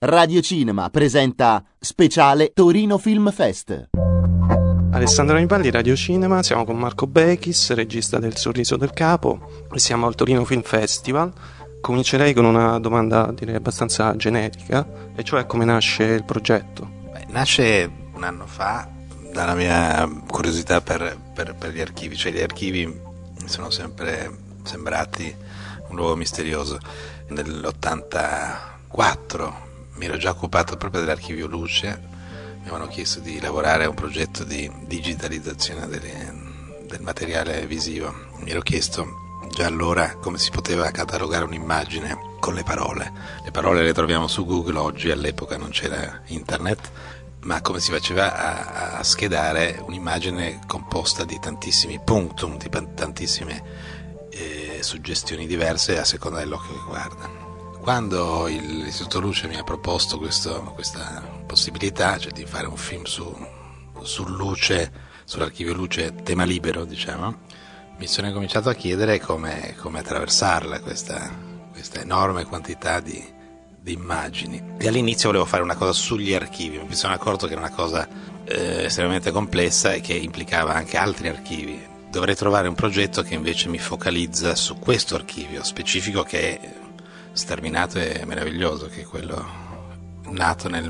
Radio Cinema presenta Speciale Torino Film Fest. Alessandro Anipaldi, Radio Cinema, siamo con Marco Bechis, regista del Sorriso del Capo, e siamo al Torino Film Festival. Comincerei con una domanda, direi, abbastanza generica, e cioè come nasce il progetto? Nasce un anno fa dalla mia curiosità per gli archivi, cioè gli archivi mi sono sempre sembrati un luogo misterioso. Nell'84 mi ero già occupato proprio dell'archivio Luce, mi avevano chiesto di lavorare a un progetto di digitalizzazione del materiale visivo. Mi ero chiesto già allora come si poteva catalogare un'immagine con le parole. Le parole le troviamo su Google oggi, all'epoca non c'era internet, ma come si faceva a schedare un'immagine composta di tantissimi punctum, di tantissime suggestioni diverse a seconda dell'occhio che guarda. Quando l'Istituto Luce mi ha proposto questa possibilità, cioè di fare un film su Luce, sull'archivio Luce, tema libero, diciamo, mi sono incominciato a chiedere come attraversarla questa enorme quantità di immagini. E all'inizio volevo fare una cosa sugli archivi, mi sono accorto che era una cosa estremamente complessa e che implicava anche altri archivi. Dovrei trovare un progetto che invece mi focalizza su questo archivio specifico, che è sterminato e meraviglioso, che è quello nato nel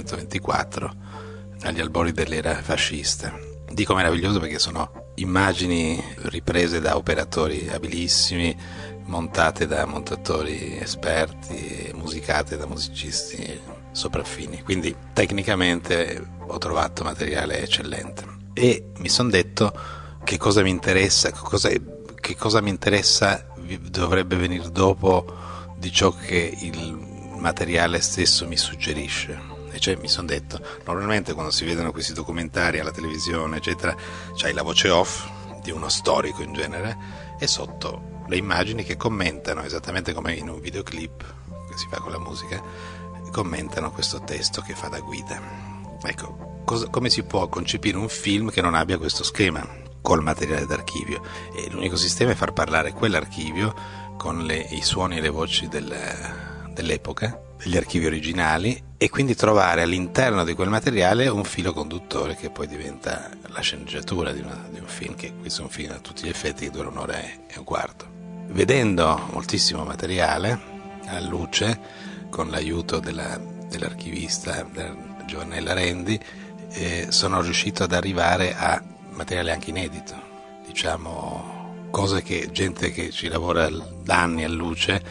1924 agli albori dell'era fascista. Dico meraviglioso perché sono immagini riprese da operatori abilissimi, montate da montatori esperti, musicate da musicisti sopraffini, quindi tecnicamente ho trovato materiale eccellente. E mi sono detto che cosa mi interessa, che cosa mi interessa dovrebbe venire dopo di ciò che il materiale stesso mi suggerisce. E cioè mi sono detto, normalmente quando si vedono questi documentari alla televisione eccetera, c'hai la voce off di uno storico in genere e sotto le immagini che commentano, esattamente come in un videoclip che si fa con la musica, commentano questo testo che fa da guida. Ecco, come si può concepire un film che non abbia questo schema col materiale d'archivio? E l'unico sistema è far parlare quell'archivio con i suoni e le voci dell'epoca, degli archivi originali, e quindi trovare all'interno di quel materiale un filo conduttore che poi diventa la sceneggiatura di un film, che questo è un film a tutti gli effetti che dura 1 ora e un quarto. Vedendo moltissimo materiale a Luce, con l'aiuto dell'archivista Giovannella Rendi, sono riuscito ad arrivare a materiale anche inedito, diciamo cose che gente che ci lavora da anni a Luce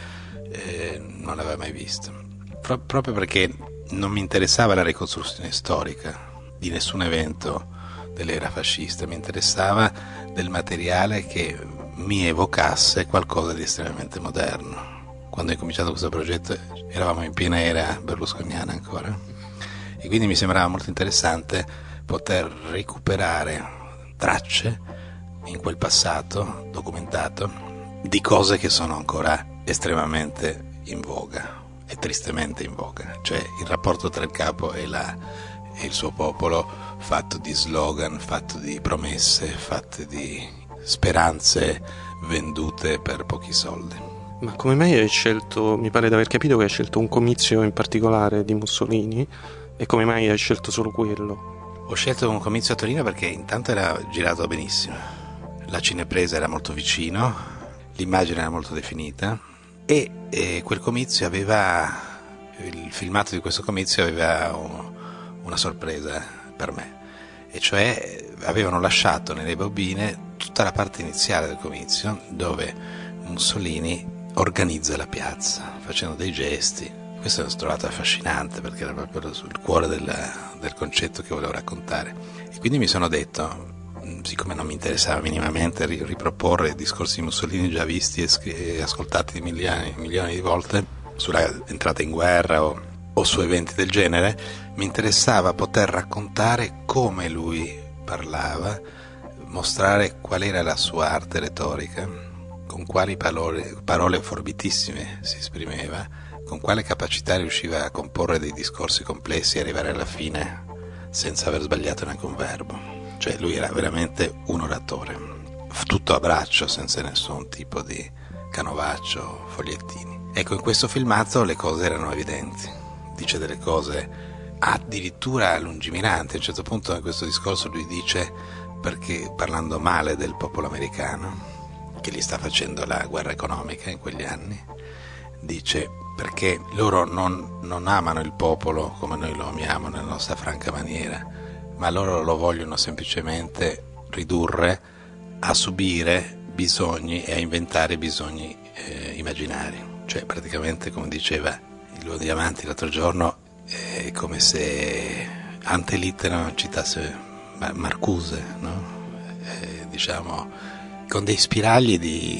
non aveva mai visto, proprio perché non mi interessava la ricostruzione storica di nessun evento dell'era fascista, mi interessava del materiale che mi evocasse qualcosa di estremamente moderno. Quando ho incominciato questo progetto eravamo in piena era berlusconiana ancora, e quindi mi sembrava molto interessante poter recuperare tracce in quel passato documentato di cose che sono ancora estremamente in voga e tristemente in voga, cioè il rapporto tra il capo e il suo popolo, fatto di slogan, fatto di promesse, fatto di speranze vendute per pochi soldi. Ma come mai hai scelto, mi pare di aver capito che hai scelto un comizio in particolare di Mussolini, e come mai hai scelto solo quello? Ho scelto un comizio a Torino perché intanto era girato benissimo, la cinepresa era molto vicino, l'immagine era molto definita e quel comizio il filmato di questo comizio aveva una sorpresa per me, e cioè avevano lasciato nelle bobine tutta la parte iniziale del comizio dove Mussolini organizza la piazza facendo dei gesti. Questo l'ho trovato affascinante perché era proprio il cuore del concetto che volevo raccontare, e quindi mi sono detto, siccome non mi interessava minimamente riproporre discorsi di Mussolini già visti e ascoltati milioni di volte sulla entrata in guerra o su eventi del genere, mi interessava poter raccontare come lui parlava, mostrare qual era la sua arte retorica, con quali parole forbitissime si esprimeva, con quale capacità riusciva a comporre dei discorsi complessi e arrivare alla fine senza aver sbagliato neanche un verbo. Cioè lui era veramente un oratore, tutto a braccio, senza nessun tipo di canovaccio, fogliettini. Ecco, in questo filmato le cose erano evidenti. dice delle cose addirittura lungimiranti. A un certo punto in questo discorso lui dice, perché parlando male del popolo americano che gli sta facendo la guerra economica in quegli anni, dice perché loro non amano il popolo come noi lo amiamo nella nostra franca maniera, ma loro lo vogliono semplicemente ridurre a subire bisogni e a inventare bisogni immaginari. Cioè praticamente, come diceva il Luo Diamanti l'altro giorno, è come se ante litteram citasse Marcuse, no? Diciamo con dei spiragli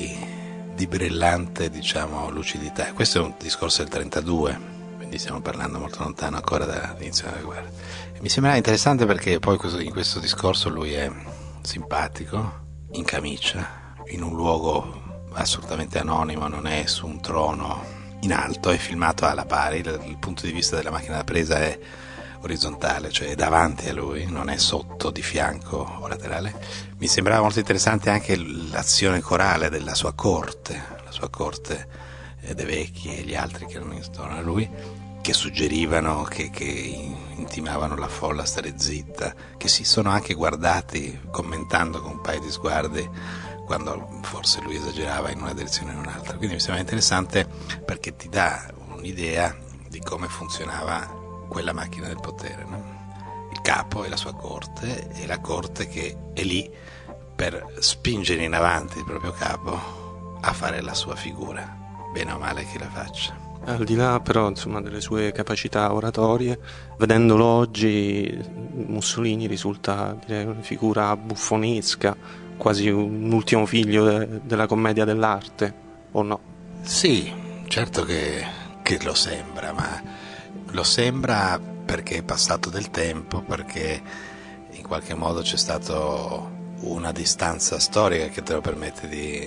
di brillante, diciamo, lucidità. Questo è un discorso del 32, quindi stiamo parlando molto lontano ancora dall'inizio della guerra. E mi sembra interessante perché poi in questo discorso lui è simpatico, in camicia, in un luogo assolutamente anonimo, non è su un trono in alto, è filmato alla pari, il punto di vista della macchina da presa è orizzontale, cioè è davanti a lui, non è sotto, di fianco o laterale. Mi sembrava molto interessante anche l'azione corale della sua corte, la sua corte dei vecchi e gli altri che erano intorno a lui, che suggerivano, che intimavano la folla a stare zitta, che si sono anche guardati commentando con un paio di sguardi quando forse lui esagerava in una direzione o in un'altra. Quindi mi sembra interessante perché ti dà un'idea di come funzionava quella macchina del potere, no? Il capo e la sua corte, e la corte che è lì per spingere in avanti il proprio capo a fare la sua figura, bene o male che la faccia. Al di là però, insomma, delle sue capacità oratorie, vedendolo oggi Mussolini risulta, direi, una figura buffonesca, quasi un ultimo figlio della commedia dell'arte, o no? Sì, certo che lo sembra, ma lo sembra perché è passato del tempo, perché in qualche modo c'è stata una distanza storica che te lo permette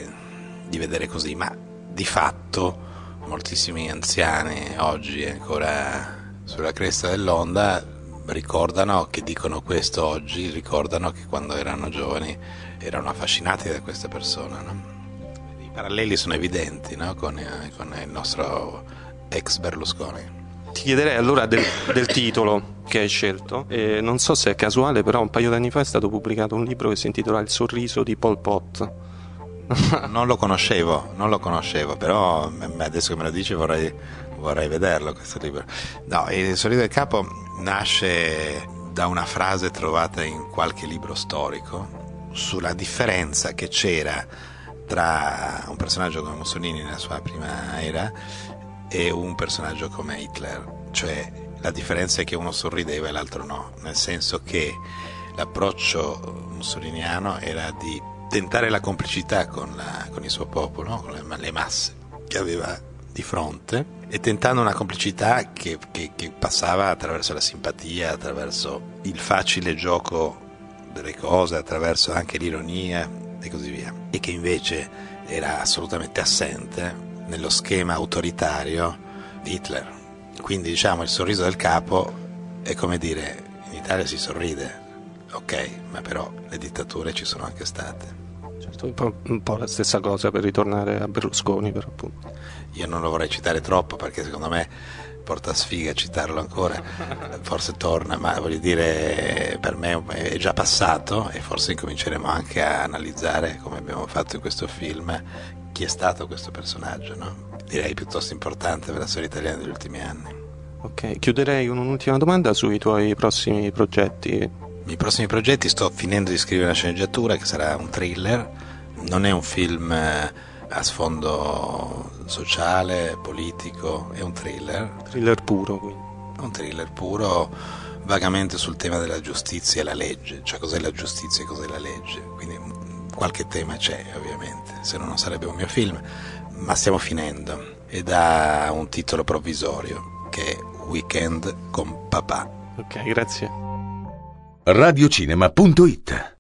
di vedere così, ma di fatto moltissimi anziani oggi ancora sulla cresta dell'onda ricordano, che dicono questo oggi, ricordano che quando erano giovani erano affascinati da questa persona, no? I paralleli sono evidenti, no? con il nostro ex Berlusconi. Ti chiederei allora del titolo che hai scelto, e non so se è casuale, però un paio d'anni fa è stato pubblicato un libro che si intitola Il sorriso di Pol Pot. Non lo conoscevo, però adesso che me lo dici vorrei vederlo questo libro. No, Il sorriso del capo nasce da una frase trovata in qualche libro storico sulla differenza che c'era tra un personaggio come Mussolini nella sua prima era e un personaggio come Hitler, cioè la differenza è che uno sorrideva e l'altro no, nel senso che l'approccio mussoliniano era di tentare la complicità con il suo popolo, con le masse che aveva di fronte, e tentando una complicità che passava attraverso la simpatia, attraverso il facile gioco delle cose, attraverso anche l'ironia e così via, e che invece era assolutamente assente nello schema autoritario di Hitler. Quindi diciamo il sorriso del capo è come dire, in Italia si sorride, ok, ma però le dittature ci sono anche state. Certo, un po' la stessa cosa per ritornare a Berlusconi, per appunto. Io non lo vorrei citare troppo perché secondo me porta sfiga citarlo ancora, forse torna, ma voglio dire, per me è già passato e forse incominceremo anche a analizzare, come abbiamo fatto in questo film, chi è stato questo personaggio, no? Direi piuttosto importante per la storia italiana degli ultimi anni. Ok, chiuderei con un'ultima domanda sui tuoi prossimi progetti. I miei prossimi progetti: sto finendo di scrivere una sceneggiatura che sarà un thriller, non è un film a sfondo sociale, politico, è un thriller. Thriller puro, quindi. Un thriller puro, vagamente sul tema della giustizia e la legge, cioè cos'è la giustizia e cos'è la legge, quindi qualche tema c'è ovviamente, se no non sarebbe un mio film, ma stiamo finendo, ed ha un titolo provvisorio che è Weekend con papà. Ok, grazie. Radiocinema.it